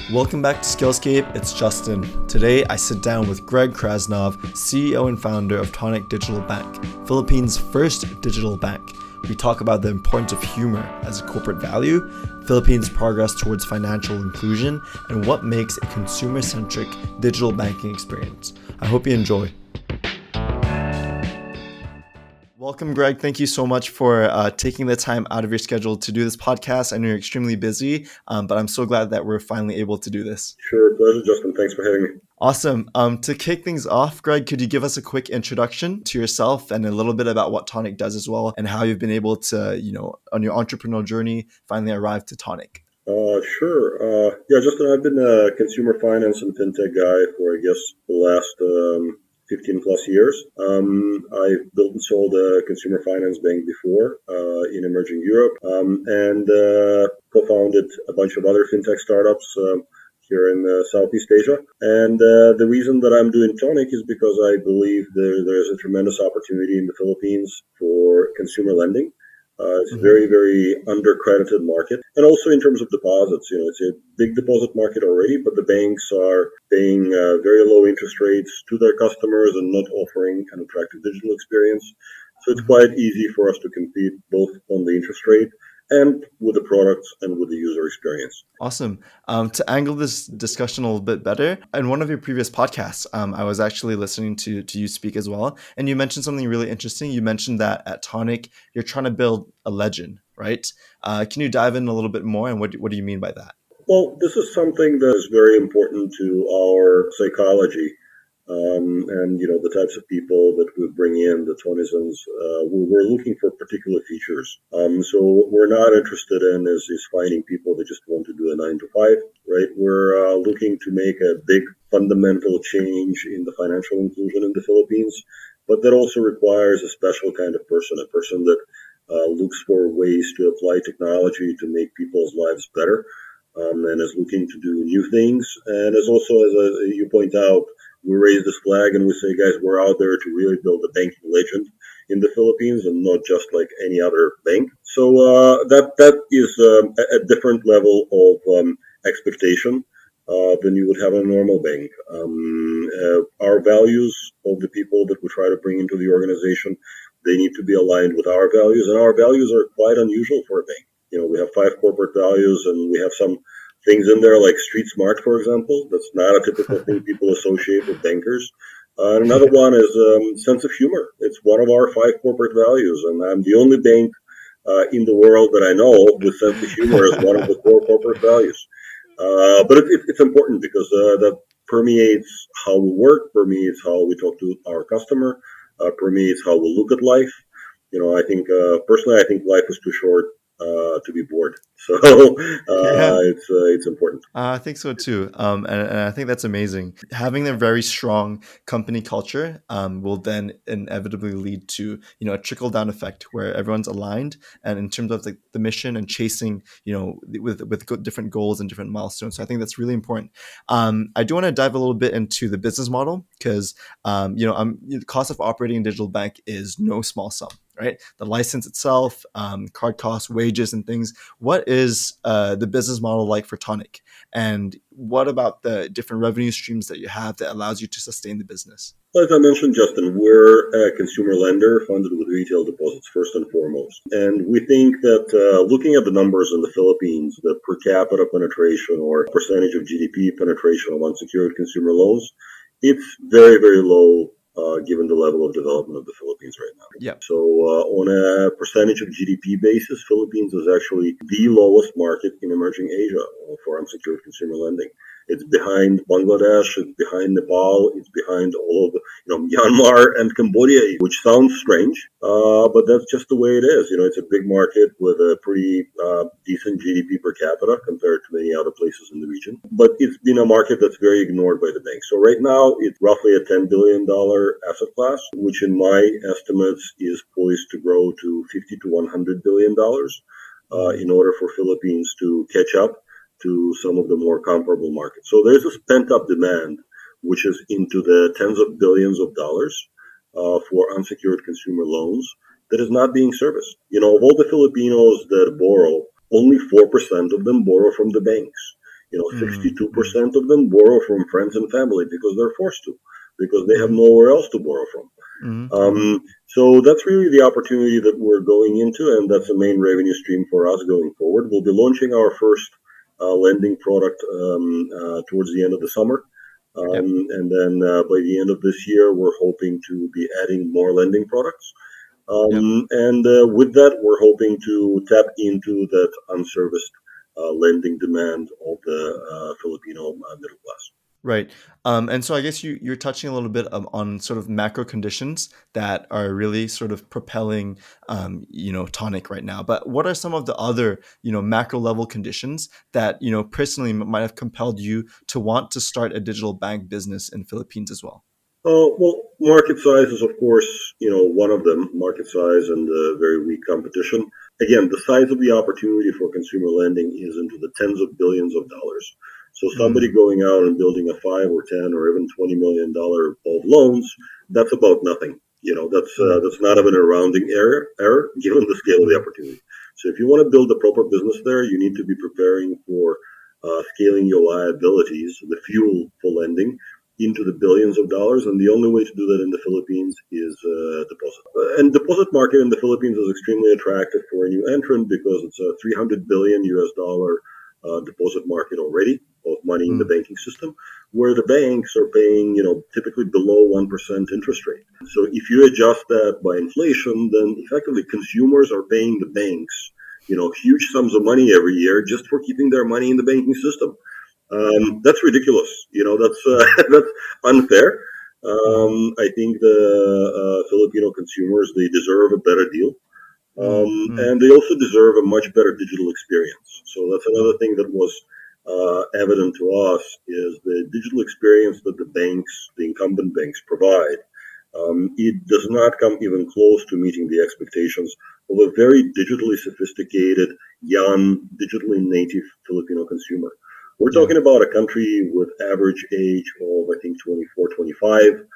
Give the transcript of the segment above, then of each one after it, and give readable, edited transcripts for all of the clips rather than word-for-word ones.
Welcome back to Skillscape. It's Justin. Today, I sit down with Greg Krasnov, CEO and founder of Tonic Digital Bank, Philippines' first digital bank. We talk about the importance of humor as a corporate value, Philippines' progress towards financial inclusion, and what makes a consumer-centric digital banking experience. I hope you enjoy. Welcome, Greg. Thank you so much for taking the time out of your schedule to do this podcast. I know you're extremely busy, but I'm so glad that we're finally able to do this. Sure. Pleasure, Justin. Thanks for having me. Awesome. To kick things off, Greg, could you give us a quick introduction to yourself and a little bit about what Tonic does as well and how you've been able to, on your entrepreneurial journey, finally arrive to Tonic? Sure. Justin, I've been a consumer finance and fintech guy for, the last 15 plus years. I've built and sold a consumer finance bank before in emerging Europe and co-founded a bunch of other fintech startups here in Southeast Asia. And the reason that I'm doing Tonic is because I believe there's a tremendous opportunity in the Philippines for consumer lending. It's a very, very undercredited market. And also in terms of deposits, it's a big deposit market already, but the banks are paying very low interest rates to their customers and not offering an attractive digital experience. So it's quite easy for us to compete both on the interest rate and with the products and with the user experience. Awesome. To angle this discussion a little bit better, in one of your previous podcasts, I was actually listening to you speak as well, and you mentioned something really interesting. You mentioned that at Tonic, you're trying to build a legend, right? Can you dive in a little bit more, and what do you mean by that? Well, this is something that is very important to our psychology. The types of people that we bring in, the Tonisans, we're looking for particular features. So what we're not interested in is finding people that just want to do a 9 to 5, right? We're looking to make a big fundamental change in the financial inclusion in the Philippines, but that also requires a special kind of person, a person that looks for ways to apply technology to make people's lives better, and is looking to do new things. And as you point out, we raise this flag and we say, guys, we're out there to really build a banking legend in the Philippines and not just like any other bank. So that is a different level of expectation than you would have in a normal bank. Our values of the people that we try to bring into the organization, they need to be aligned with our values, and our values are quite unusual for a bank. We have 5 corporate values, and we have some things in there like street smart, for example. That's not a typical thing people associate with bankers. And another one is sense of humor. It's one of our 5 corporate values, and I'm the only bank in the world that I know with sense of humor as one of the core corporate values. But it's important because that permeates how we work, permeates how we talk to our customer, permeates how we look at life. I think personally, I think life is too short to be bored. So it's important. I think so too. And I think that's amazing. Having a very strong company culture will then inevitably lead to, a trickle down effect where everyone's aligned and in terms of the mission and chasing, with different goals and different milestones. So I think that's really important. I do want to dive a little bit into the business model because, the cost of operating a digital bank is no small sum. Right, the license itself, card costs, wages, and things. What is the business model like for Tonic, and what about the different revenue streams that you have that allows you to sustain the business? As I mentioned, Justin, we're a consumer lender funded with retail deposits first and foremost, and we think that looking at the numbers in the Philippines, the per capita penetration or percentage of GDP penetration of unsecured consumer loans, it's very, very low. Given the level of development of the Philippines right now. Yeah. So on a percentage of GDP basis, Philippines is actually the lowest market in emerging Asia for unsecured consumer lending. It's behind Bangladesh, it's behind Nepal, it's behind all of Myanmar and Cambodia, which sounds strange, but that's just the way it is. It's a big market with a pretty decent GDP per capita compared to many other places in the region. But it's been a market that's very ignored by the banks. So right now, it's roughly a $10 billion asset class, which in my estimates is poised to grow to $50 to $100 billion in order for Philippines to catch up to some of the more comparable markets. So there's this pent-up demand, which is into the tens of billions of dollars for unsecured consumer loans that is not being serviced. Of all the Filipinos that borrow, only 4% of them borrow from the banks. Mm. 62% of them borrow from friends and family because they're forced to, because they have Mm. nowhere else to borrow from. Mm. Mm. So that's really the opportunity that we're going into, and that's a main revenue stream for us going forward. We'll be launching our first lending product towards the end of the summer. Yep. And then by the end of this year, we're hoping to be adding more lending products. Yep. And with that, we're hoping to tap into that unserviced lending demand of the Filipino middle class. Right. And so I guess you're touching a little bit on sort of macro conditions that are really sort of propelling, Tonic right now. But what are some of the other, macro level conditions that, personally might have compelled you to want to start a digital bank business in Philippines as well? Well, market size is, of course, one of them. Market size and very weak competition. Again, the size of the opportunity for consumer lending is into the tens of billions of dollars. So somebody Mm. going out and building a 5 or 10 or even $20 million of loans, that's about nothing. Mm. That's not even a rounding error given the scale of the Mm. opportunity. So if you want to build a proper business there, you need to be preparing for scaling your liabilities, the fuel for lending, into the billions of dollars, and the only way to do that in the Philippines is deposit. And deposit market in the Philippines is extremely attractive for a new entrant because it's a 300 billion US dollar deposit market already of money in the Mm. banking system, where the banks are paying, typically below 1% interest rate. So if you adjust that by inflation, then effectively consumers are paying the banks, huge sums of money every year just for keeping their money in the banking system. That's ridiculous. That's Mm. that's unfair. Mm. I think the Filipino consumers, they deserve a better deal, Mm. Mm. and they also deserve a much better digital experience. So that's another Mm. thing that was evident to us is the digital experience that the banks, the incumbent banks, provide. It does not come even close to meeting the expectations of a very digitally sophisticated, young, digitally native Filipino consumer. We're Yeah. talking about a country with average age of, I think, 24, 25.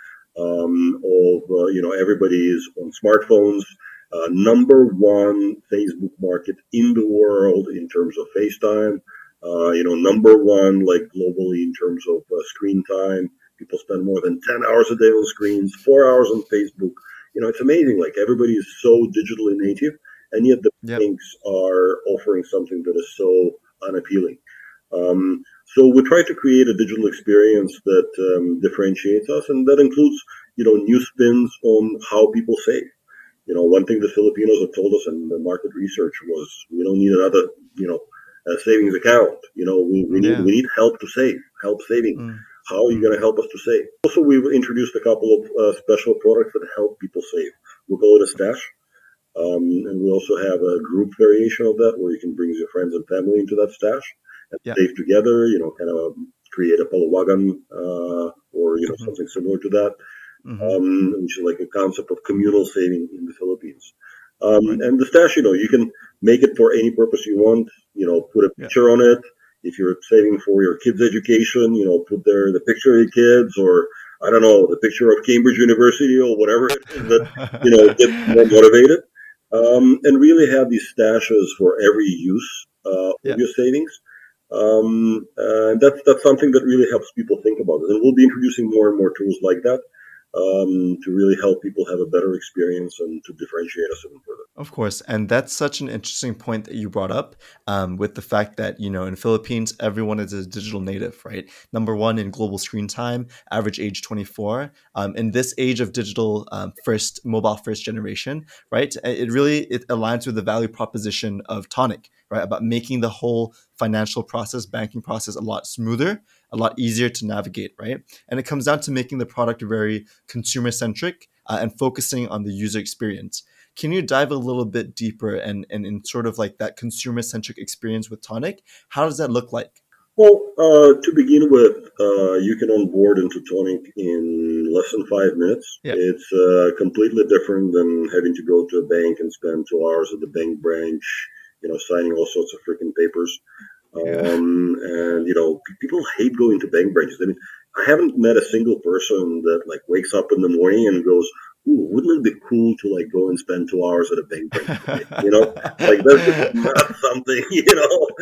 Everybody is on smartphones. Number one Facebook market in the world in terms of FaceTime. Number one, like globally in terms of screen time. People spend more than 10 hours a day on screens, 4 hours on Facebook. It's amazing. Like everybody is so digitally native, and yet the Yep. banks are offering something that is so unappealing. So we try to create a digital experience that differentiates us, and that includes, new spins on how people save. One thing the Filipinos have told us in the market research was we don't need another, savings account. We Yeah. need help to save, help saving. Mm. How are you Mm. going to help us to save? Also, we've introduced a couple of special products that help people save. We call it a stash. And we also have a group variation of that where you can bring your friends and family into that stash and Yeah. save together, kind of create a palawagan or, Mm-hmm. something similar to that, Mm-hmm. which is like a concept of communal saving in the Philippines. Right. And the stash, you can make it for any purpose you want, put a Yeah. picture on it. If you're saving for your kids' education, put there the picture of your kids or, I don't know, the picture of Cambridge University or whatever it is that, gets more motivated. And really have these stashes for every use of Yeah. your savings. That's something that really helps people think about it. And we'll be introducing more and more tools like that to really help people have a better experience and to differentiate us even further. Of course, and that's such an interesting point that you brought up, with the fact that in Philippines everyone is a digital native, right? Number one in global screen time, average age 24. In this age of digital first, mobile first generation, right? It aligns with the value proposition of Tonic, right? About making the whole financial process, banking process, a lot smoother, a lot easier to navigate, right? And it comes down to making the product very consumer centric and focusing on the user experience. Can you dive a little bit deeper and in sort of like that consumer centric experience with Tonic? How does that look like? Well, to begin with, you can onboard into Tonic in less than 5 minutes. Yeah. It's completely different than having to go to a bank and spend 2 hours at the bank branch, signing all sorts of freaking papers. Yeah. And people hate going to bank branches. I mean, I haven't met a single person that like wakes up in the morning and goes, "Ooh, wouldn't it be cool to like go and spend 2 hours at a bank branch today?" Like that's just not something.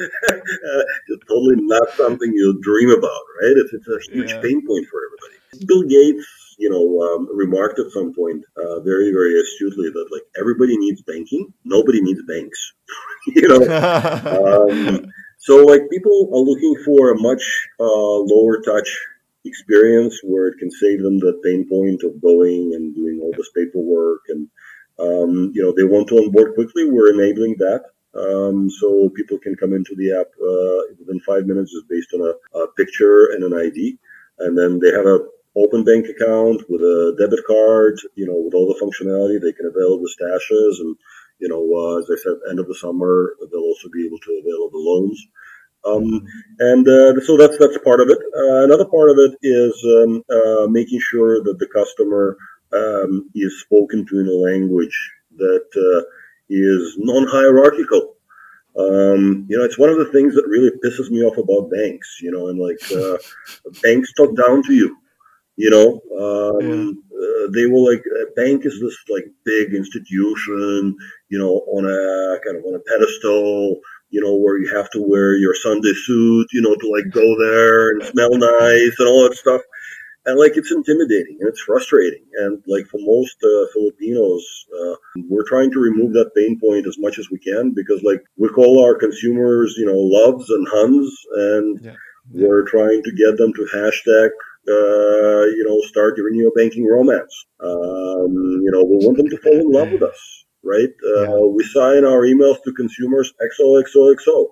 Totally not something you'll dream about, right? It's a huge Yeah. pain point for everybody. Bill Gates, remarked at some point very, very astutely that like everybody needs banking, nobody needs banks. you know, so like people are looking for a much lower touch experience where it can save them the pain point of going and doing all this paperwork and they want to onboard quickly. We're enabling that. So people can come into the app within 5 minutes, just based on a picture and an ID, and then they have a open bank account with a debit card. With all the functionality, they can avail the stashes, and as I said, end of the summer they'll also be able to avail of the loans. And so that's part of it. Another part of it is making sure that the customer is spoken to in a language that is non-hierarchical. It's one of the things that really pisses me off about banks. And like banks talk down to you. Yeah. They will like a bank is this like big institution, on a kind of on a pedestal, where you have to wear your Sunday suit, to like go there and smell nice and all that stuff. And like it's intimidating and it's frustrating. And like for most Filipinos, we're trying to remove that pain point as much as we can because like we call our consumers, loves and huns, and Yeah. Yeah. we're trying to get them to hashtag, start your neo banking romance. We want them to fall in love with us, right? Yeah. We sign our emails to consumers XOXOXO.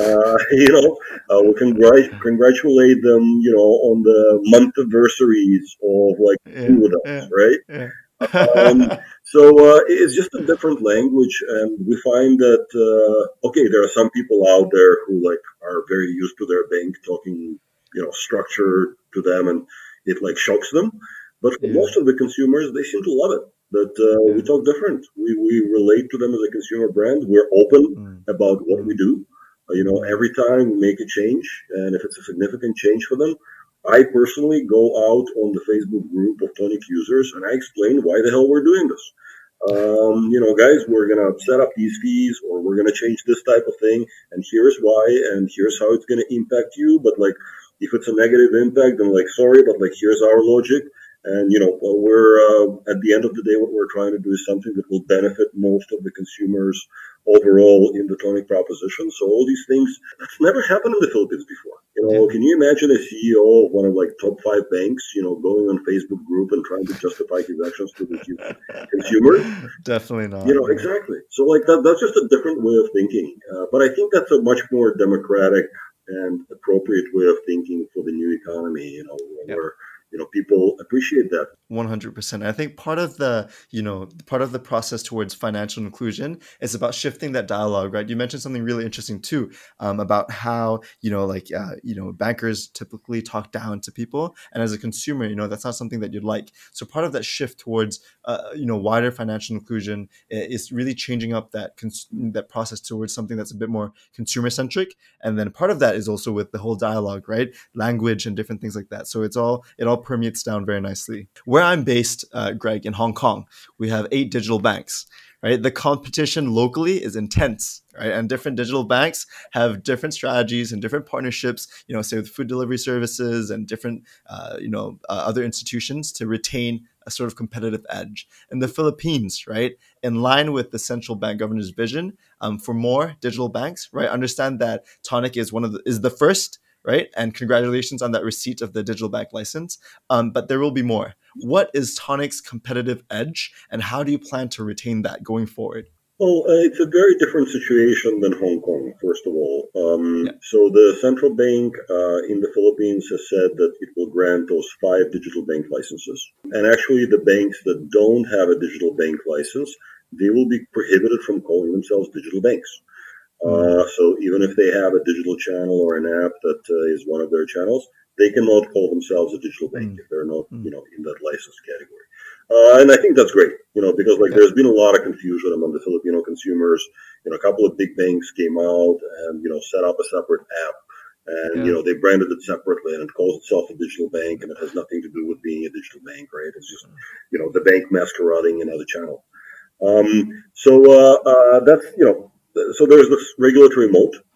We congratulate them, on the month anniversaries of like being Yeah. with us, Yeah. right? Yeah. Um, so it's just a different language, and we find that okay, there are some people out there who like are very used to their bank talking, structure to them, and it like shocks them. But for Yeah. most of the consumers, they seem to love it. That we Yeah. talk different. We relate to them as a consumer brand. We're open Mm. about what we Mm. do. Mm. Every time we make a change, and if it's a significant change for them, I personally go out on the Facebook group of Tonic users and I explain why the hell we're doing this. Guys, we're gonna set up these fees, or we're gonna change this type of thing, and here's why, and here's how it's gonna impact you. But like, if it's a negative impact, then like, sorry, but like, here's our logic. And we're at the end of the day, what we're trying to do is something that will benefit most of the consumers overall in the Tonic proposition. So all these things that's never happened in the Philippines before. Yeah. Can you imagine a CEO of one of like top 5 banks, going on Facebook group and trying to justify his actions to the consumers? Definitely not. Yeah. Exactly. So like that's just a different way of thinking. But I think that's a much more democratic and appropriate way of thinking for the new economy. Yeah. Where people appreciate that. 100%. I think part of the process towards financial inclusion is about shifting that dialogue, right? You mentioned something really interesting too, about how, bankers typically talk down to people. And as a consumer, that's not something that you'd like. So part of that shift towards, wider financial inclusion is really changing up that process towards something that's a bit more consumer centric. And then part of that is also with the whole dialogue, right? Language and different things like that. So it all permeates down very nicely. Where I'm based, Greg, in Hong Kong, we have 8 digital banks. Right, the competition locally is intense, right, and different digital banks have different strategies and different partnerships. Say with food delivery services and different, other institutions to retain a sort of competitive edge. In the Philippines, right, in line with the central bank governor's vision for more digital banks, right, understand that Tonic is is the first, right? And congratulations on that receipt of the digital bank license. But there will be more. What is Tonic's competitive edge, and how do you plan to retain that going forward? Well, it's a very different situation than Hong Kong, first of all. Yeah. So the central bank in the Philippines has said that it will grant those 5 digital bank licenses. And actually, the banks that don't have a digital bank license, they will be prohibited from calling themselves digital banks. Mm. So even if they have a digital channel or an app that is one of their channels, they cannot call themselves a digital bank Mm. if they're not, Mm. in that license category. And I think that's great, because like Yeah. there's been a lot of confusion among the Filipino consumers. A couple of big banks came out and set up a separate app, and Yeah. they branded it separately, and it calls itself a digital bank, and it has nothing to do with being a digital bank, right? It's just the bank masquerading another channel. So that's so there's this regulatory moat.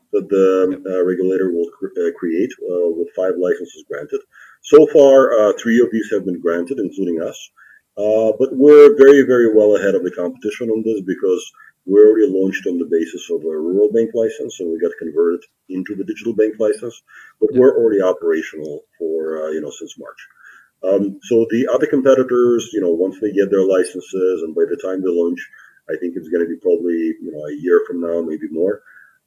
that the Yep. regulator will create with 5 licenses granted. So far, 3 of these have been granted, including us. But we're very, very well ahead of the competition on this because we're already launched on the basis of a rural bank license, and we got converted into the digital bank license. But Yep. we're already operational for since March. So the other competitors, once they get their licenses, and by the time they launch, I think it's going to be probably a year from now, maybe more.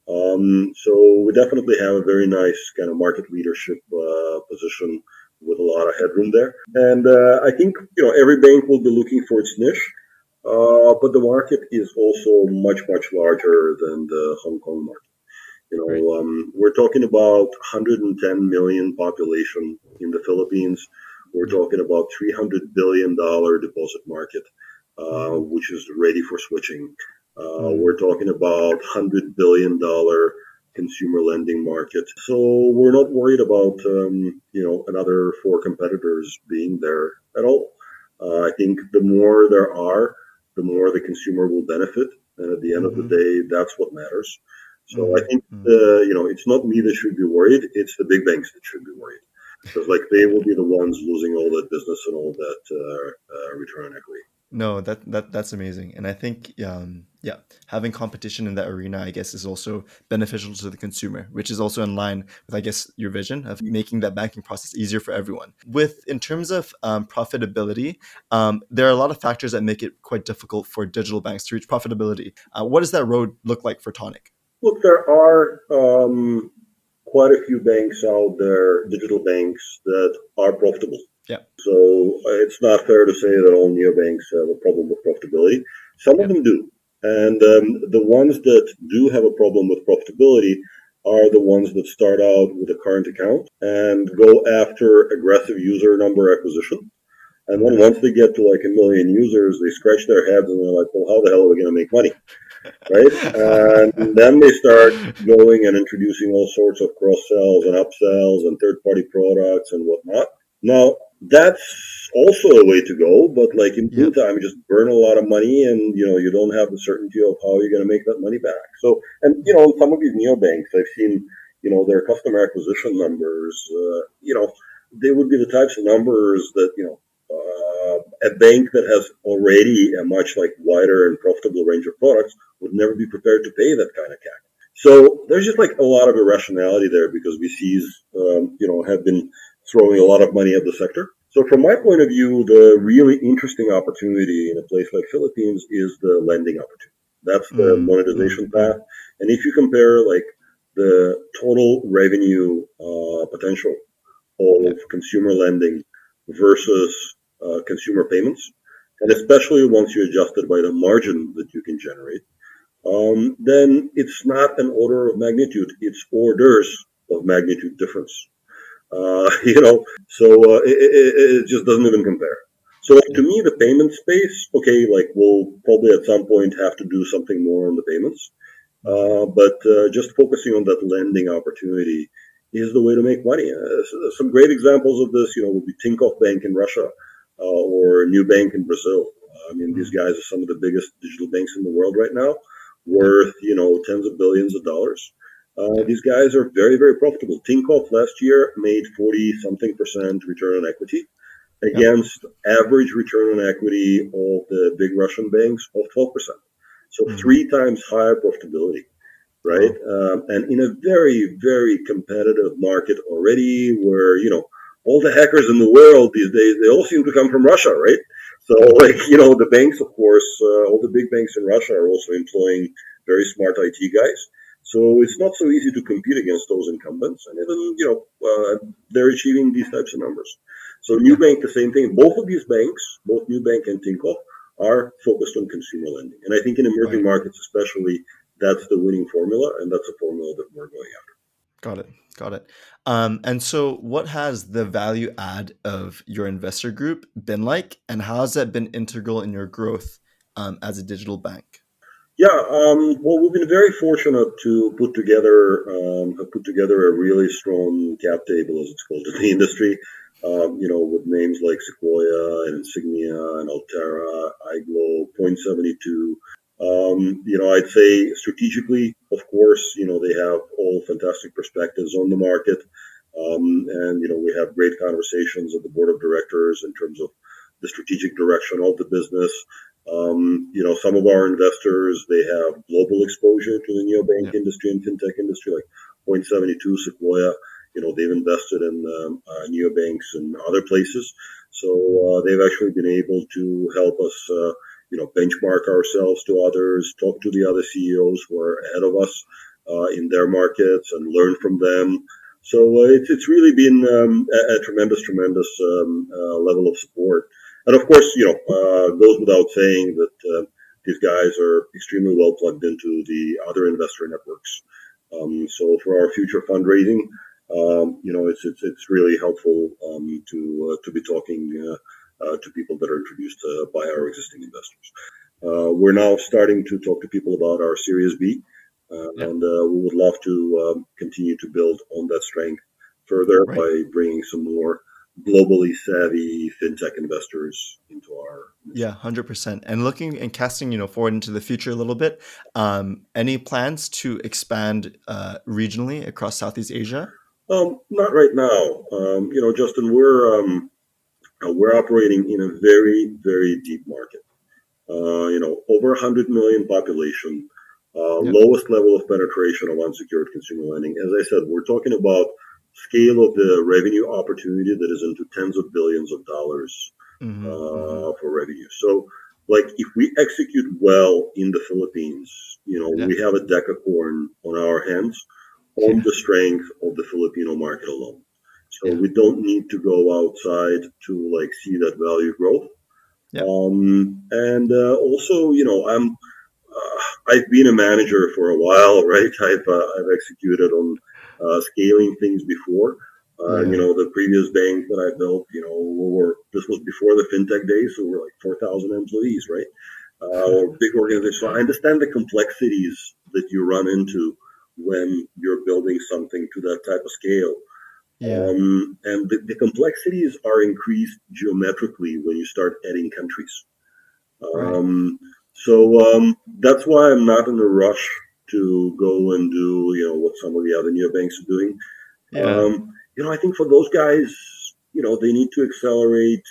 So we definitely have a very nice kind of market leadership position with a lot of headroom there. And I think every bank will be looking for its niche, but the market is also much much larger than the Hong Kong market. Right. We're talking about 110 million population in the Philippines. We're Yep. talking about $300 billion deposit market, Mm-hmm. which is ready for switching. Mm. We're talking about $100 billion consumer lending market. So we're not worried about another 4 competitors being there at all. I think the more there are, the more the consumer will benefit, and at the end of the Mm-hmm. day, that's what matters. So I Mm-hmm. think Mm. it's not me that should be worried; it's the big banks that should be worried, because like they will be the ones losing all that business and all that return on equity. No, that's amazing, and I think yeah, having competition in that arena, I guess, is also beneficial to the consumer, which is also in line with, I guess, your vision of making that banking process easier for everyone. With in terms of profitability, there are a lot of factors that make it quite difficult for digital banks to reach profitability. What does that road look like for Tonic? Look, there are quite a few banks out there, digital banks that are profitable. Yeah, So it's not fair to say that all neobanks have a problem with profitability. Some of yeah, them do. And the ones that do have a problem with profitability are the ones that start out with a current account and go after aggressive user number acquisition. And then mm-hmm. once they get to like a million users, they scratch their heads and they're like, well, how the hell are we going to make money? Right? And then they start going and introducing all sorts of cross sells and upsells and third party products and whatnot. Now, that's also a way to go, but like in the Yep. meantime, you just burn a lot of money and you don't have the certainty of how you're going to make that money back. So, and some of these neobanks, I've seen, their customer acquisition numbers, they would be the types of numbers that, a bank that has already a much like wider and profitable range of products would never be prepared to pay that kind of CAC. So there's just like a lot of irrationality there because VCs, have been throwing a lot of money at the sector. So from my point of view, the really interesting opportunity in a place like Philippines is the lending opportunity. That's the Mm, mm, monetization path. mm. And if you compare like the total revenue potential Yeah, of consumer lending versus consumer payments, and especially once you adjust it by the margin that you can generate, then it's not an order of magnitude, it's orders of magnitude difference. So it just doesn't even compare. So like, to yeah, me, the payment space, okay, like we'll probably at some point have to do something more on the payments. mm-hmm. But just focusing on that lending opportunity is the way to make money. Some great examples of this, would be Tinkoff Bank in Russia or New Bank in Brazil. I mean, these Mm, guys are some of the biggest digital banks in the world right now, yeah, worth tens of billions of dollars. yeah, These guys are very, very profitable. Tinkoff last year made 40 something percent return on equity yeah, against average return on equity of the big Russian banks of 12%. So mm-hmm. 3 times higher profitability, right? Wow, And in a very, very competitive market already where, all the hackers in the world these days, they all seem to come from Russia, right? So, mm-hmm. like, the banks, of course, all the big banks in Russia are also employing very smart IT guys. So it's not so easy to compete against those incumbents. And even, they're achieving these types of numbers. So New Yeah, Bank, the same thing. Both of these banks, both New Bank and Tinkoff, are focused on consumer lending. And I think in emerging right. markets, especially, that's the winning formula, and that's a formula that we're going after. Got it. Got it. And so, what has the value add of your investor group been like, and how has that been integral in your growth as a digital bank? Yeah, well, we've been very fortunate to have put together a really strong cap table, as it's called in the industry. With names like Sequoia and Insignia and Altera, iGlow, Point 72. I'd say strategically, Of course, they have all fantastic perspectives on the market. And, we have great conversations at the board of directors in terms of the strategic direction of the business. Some of our investors, they have global exposure to the neobank Yeah. industry and fintech industry, like Point72, Sequoia. They've invested in neobanks and other places. So they've actually been able to help us, benchmark ourselves to others, talk to the other CEOs who are ahead of us in their markets and learn from them. So it's really been a tremendous level of support. And of course, goes without saying that these guys are extremely well plugged into the other investor networks. So for our future fundraising, it's really helpful to be talking to people that are introduced by our existing investors. We're now starting to talk to people about our Series B, Yeah. and we would love to continue to build on that strength further Right. by bringing some more globally savvy fintech investors into our Yeah, 100%. And looking and casting, forward into the future a little bit, any plans to expand regionally across Southeast Asia? Not right now. Justin, we're operating in a very, very deep market. Over 100 million population, Yeah. lowest level of penetration of unsecured consumer lending. As I said, we're talking about scale of the revenue opportunity that is into tens of billions of dollars for revenue. So, like, if we execute well in the Philippines, Yeah. we have a decacorn on our hands on Yeah. the strength of the Filipino market alone. So Yeah. we don't need to go outside to like see that value growth. Yeah. And also, I've been a manager for a while, right? I've executed on scaling things before. Yeah. The previous bank that I built, this was before the fintech days, so we're like 4,000 employees, right? Or big organization. So I understand the complexities that you run into when you're building something to that type of scale. Yeah. And the complexities are increased geometrically when you start adding countries. Right. So that's why I'm not in a rush to go and do, what some of the other neobanks are doing. Yeah. I think for those guys, they need to accelerate,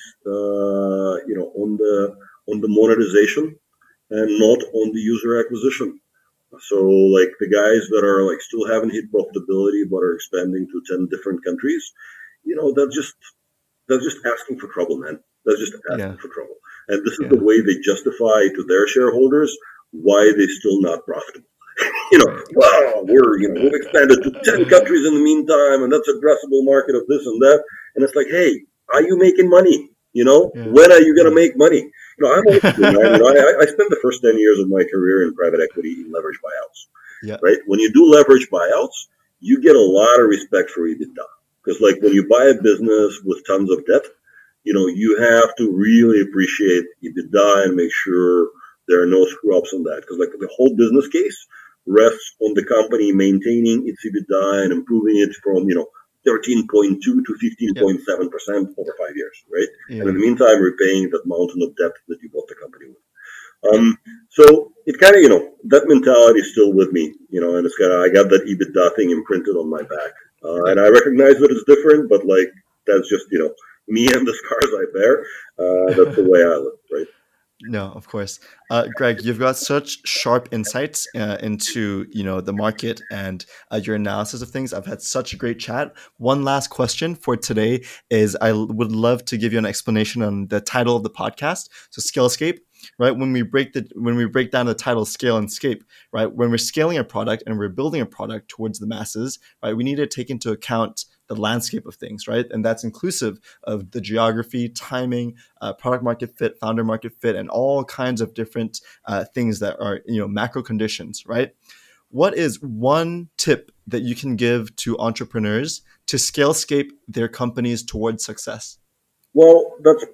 on the monetization and not on the user acquisition. So like the guys that are like still haven't hit profitability but are expanding to 10 different countries, they're just asking for trouble, man. They're just Yeah. asking for trouble. And this is the Yeah. way they justify to their shareholders why they're still not profitable. Right. Wow, we've expanded to 10 countries in the meantime, and that's addressable market of this and that. And it's like, hey, are you making money? Yeah. When are you going to Yeah. make money? I'm old school, man. I spent the first 10 years of my career in private equity in leverage buyouts, Yeah. right? When you do leverage buyouts, you get a lot of respect for EBITDA. Because, like, when you buy a business with tons of debt, you have to really appreciate EBITDA and make sure there are no screw ups on that. Because, like, the whole business case rests on the company maintaining its EBITDA and improving it from, 13.2 to Yeah. 15.7% over 5 years, right? And in Yeah. the meantime, repaying that mountain of debt that you bought the company with. Yeah. So it kind of, that mentality is still with me, and it's I got that EBITDA thing imprinted on my back. Yeah. And I recognize that it's different, but like, that's just, me and the scars I bear. That's the way I live, right? No, of course. Greg, you've got such sharp insights into the market and your analysis of things. I've had such a great chat. One last question for today is would love to give you an explanation on the title of the podcast. So Scalescape, right? When we break down the title Scale and Scape, right? When we're scaling a product and we're building a product towards the masses, right? We need to take into account the landscape of things, right? And that's inclusive of the geography, timing, product market fit, founder market fit, and all kinds of different things that are macro conditions, right? What is one tip that you can give to entrepreneurs to scalescape their companies towards success? Well,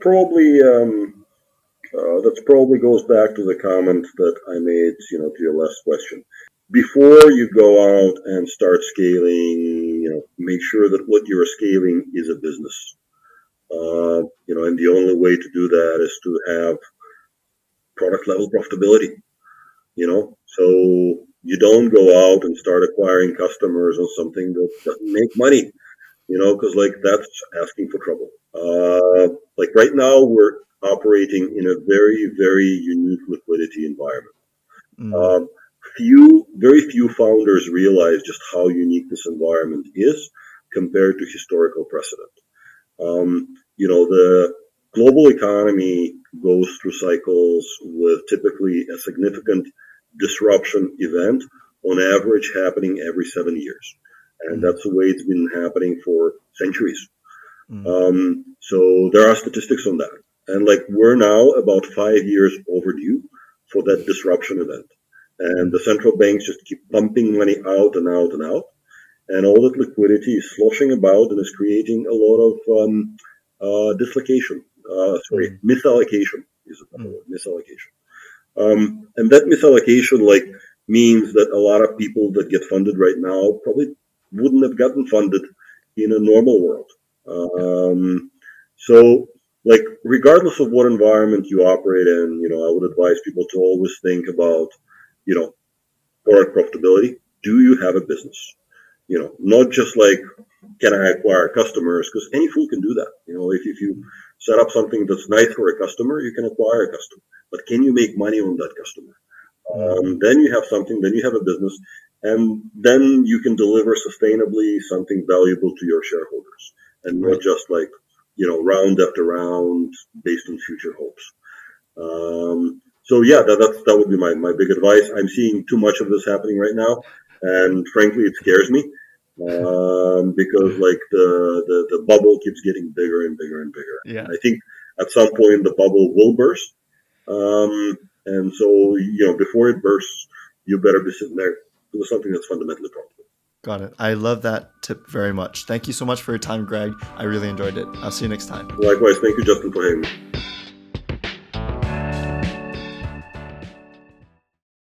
that's probably goes back to the comment that I made, to your last question. Before you go out and start scaling, make sure that what you're scaling is a business. And the only way to do that is to have product level profitability. So You don't go out and start acquiring customers on something that doesn't make money, because like that's asking for trouble. Like right now, we're operating in a very, very unique liquidity environment. Mm, Um, very few founders realize just how unique this environment is compared to historical precedent. The global economy goes through cycles with typically a significant disruption event, on average happening every 7 years. And mm, that's the way it's been happening for centuries. mm, So there are statistics on that. And like we're now about 5 years overdue for that disruption event. And mm, the central banks just keep pumping money out and out and out. And all that liquidity is sloshing about and is creating a lot of dislocation. mm, Misallocation is a better mm, word, misallocation. And that misallocation like means that a lot of people that get funded right now probably wouldn't have gotten funded in a normal world. yeah, So like regardless of what environment you operate in, I would advise people to always think about, you know, product profitability. Do you have a business? Not just like, can I acquire customers? Because any fool can do that. If you set up something that's nice for a customer, you can acquire a customer. But can you make money on that customer? mm, Then you have something, then you have a business, and then you can deliver sustainably something valuable to your shareholders and not right. just like, round after round based on future hopes. So yeah, that would be my big advice. I'm seeing too much of this happening right now, and frankly, it scares me because like the bubble keeps getting bigger and bigger and bigger. And Yeah, I think at some point the bubble will burst. And so before it bursts, you better be sitting there with something that's fundamentally profitable. got it. I love that tip very much. Thank you so much for your time, Greg. I really enjoyed it. I'll see you next time. Likewise, thank you, Justin, for having me.